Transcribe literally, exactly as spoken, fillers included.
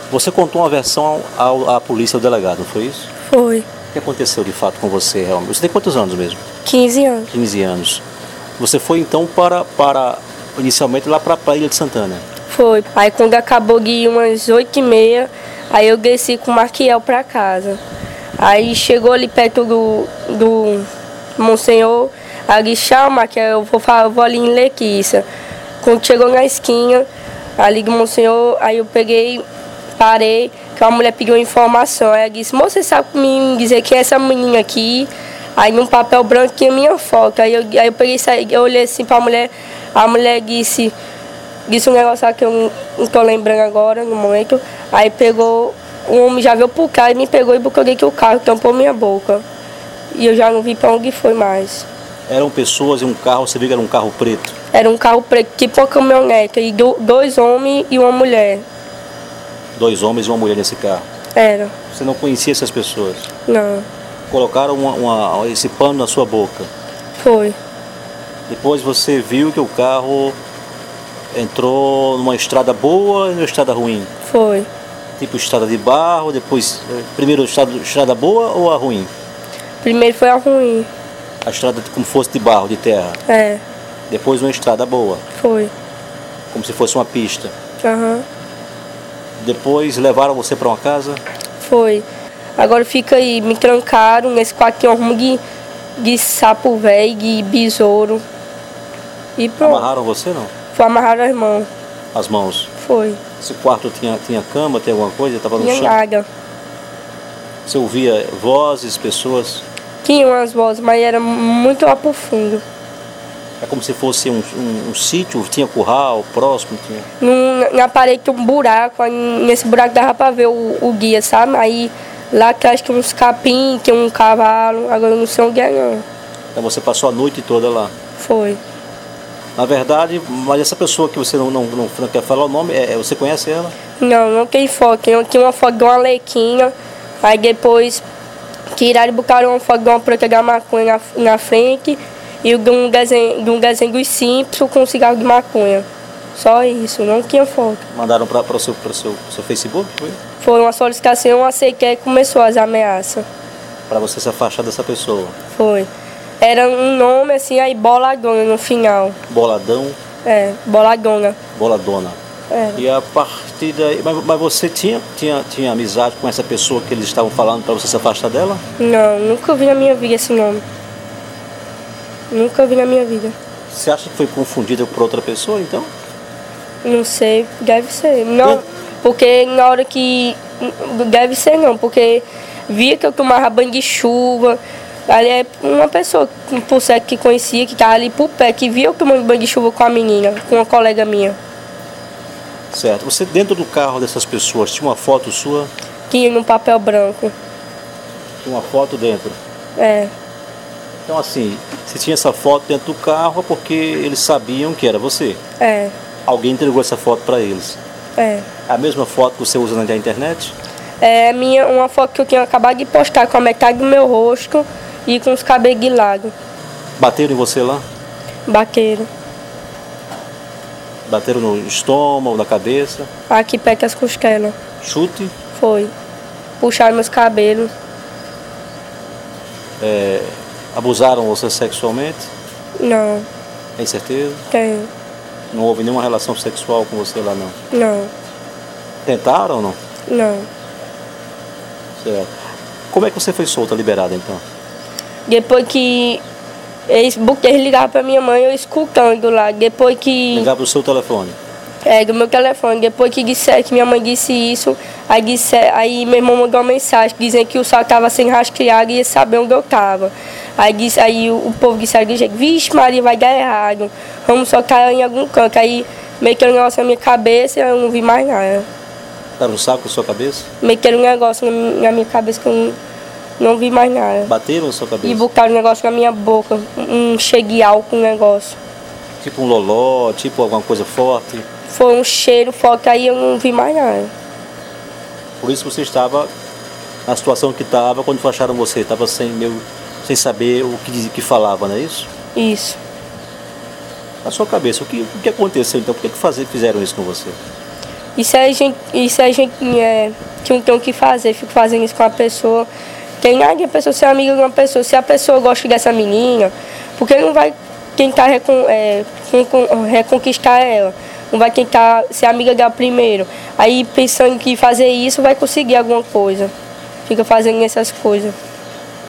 Você contou uma versão ao, à polícia, ao delegado, não foi isso? Foi. O que aconteceu de fato com você realmente? Você tem quantos anos mesmo? quinze anos. quinze anos. Você foi então para, para inicialmente lá para a Ilha de Santana? Foi. Aí quando acabou de umas oito e meia, aí eu desci com o Marquiel para casa. Aí chegou ali perto do, do Monsenhor, aí disse, tchau, Marquiel, eu vou, eu vou ali em Lequiça. Quando chegou na esquina, ali do Monsenhor, aí eu peguei, parei, que uma mulher pediu informação. Aí ela disse, moça, você sabe me dizer que é essa menina aqui? Aí num papel branco tinha minha foto. Aí eu, aí eu peguei, eu olhei assim para a mulher, a mulher disse, disse um negócio lá que eu não estou lembrando agora, no momento. Aí pegou, um homem já veio por cá e me pegou e bucoguei que o carro tampou minha boca. E eu já não vi para onde foi mais. Eram pessoas em um carro, você viu que era um carro preto? Era um carro preto, tipo uma caminhonete, e do, dois homens e uma mulher. Dois homens e uma mulher nesse carro? Era. Você não conhecia essas pessoas? Não. Colocaram uma, uma, esse pano na sua boca? Foi. Depois você viu que o carro entrou numa estrada boa e numa estrada ruim? Foi. Tipo estrada de barro, depois, primeiro estrada, estrada boa ou a ruim? Primeiro foi a ruim. A estrada como fosse de barro, de terra? É. Depois uma estrada boa? Foi. Como se fosse uma pista? Aham. Uhum. Depois levaram você para uma casa? Foi. Agora fica aí, me trancaram nesse quarto, tinha um rumo de, de sapo velho, de besouro. E pronto. Amarraram você não? Foi amarrar as mãos. As mãos? Foi. Esse quarto tinha, tinha cama, tinha alguma coisa? Estava no tinha chão? nada. Você ouvia vozes, pessoas? Tinha umas vozes, mas era muito lá pro fundo. É como se fosse um, um, um sítio, tinha curral próximo? Tinha... Num, na parede tinha um buraco, aí nesse buraco dava pra ver o, o guia, sabe? Aí lá atrás tinha uns capim, tinha um cavalo, agora eu não sei onde é não. Então você passou a noite toda lá? Foi. Na verdade, mas essa pessoa que você não, não, não, não quer falar o nome, é, você conhece ela? Não, não tem foto. Tinha, tinha uma foto de uma lequinha, aí depois tiraram e botaram uma foto de uma planta da maconha na, na frente e de um desenho, de um desenho dos Simpsons com um cigarro de maconha. Só isso, não tinha foto. Mandaram para o seu, seu, seu Facebook? Foi? Foi uma solicitação, a C Q E começou as ameaças. Para você se afastar dessa pessoa? Foi. Era um nome assim, aí Boladona no final. Boladão? É, Boladona. Boladona. É. E a partir daí... Mas, mas você tinha, tinha, tinha amizade com essa pessoa que eles estavam falando para você se afastar dela? Não, nunca vi na minha vida esse nome. Nunca vi na minha vida. Você acha que foi confundida por outra pessoa, então? Não sei, deve ser. Não, porque na hora que... Deve ser não, porque via que eu tomava banho de chuva. Ali é uma pessoa, por certo, que conhecia, que estava ali por pé, que via eu tomando banho de chuva com a menina, com uma colega minha. Certo. Você dentro do carro dessas pessoas, tinha uma foto sua? Tinha num papel branco. Tinha uma foto dentro? É. Então assim, você tinha essa foto dentro do carro porque eles sabiam que era você? É. Alguém entregou essa foto para eles? É. A mesma foto que você usa na internet? É minha, uma foto que eu tinha acabado de postar com a metade do meu rosto e com os cabelos de lado. Bateram em você lá? Bateram. Bateram no estômago, na cabeça? Aqui perto das costelas. Chute? Foi. Puxaram meus cabelos. É, abusaram você sexualmente? Não. Tem certeza? Tenho. Não houve nenhuma relação sexual com você lá, não? Não. Tentaram ou não? Não. Certo. Como é que você foi solta, liberada, então? Depois que eles, eles ligaram pra minha mãe, eu escutando lá. Depois que... Ligaram pro seu telefone? É, do meu telefone. Depois que disseram que minha mãe disse isso, aí, disse, aí meu irmão mandou uma mensagem dizendo que o sol estava sem rastreado e ia saber onde eu estava. Aí, disse, aí o, o povo disse, vixe Maria, vai dar errado. Vamos soltar ela em algum canto. Aí meteram um negócio na minha cabeça e eu não vi mais nada. Deram um saco na sua cabeça? Meteram um negócio na, na minha cabeça que eu não, não vi mais nada. Bateram na sua cabeça? E botaram um negócio na minha boca, um cheiro de álcool, um negócio. Tipo um loló, tipo alguma coisa forte? Foi um cheiro forte, aí eu não vi mais nada. Por isso você estava na situação que estava quando acharam você, estava sem, meu, sem saber o que, que falava, não é isso? Isso. Na sua cabeça, o que, o que aconteceu então? Por que, que fazer, fizeram isso com você? Isso é gente, isso é gente é, que não tem o que fazer, fico fazendo isso com a pessoa. Tem nada de a pessoa ser amiga de uma pessoa. Se a pessoa gosta dessa menina, porque não vai tentar recon, é, reconquistar ela? Não vai tentar ser amiga dela primeiro. Aí pensando que fazer isso vai conseguir alguma coisa. Fica fazendo essas coisas.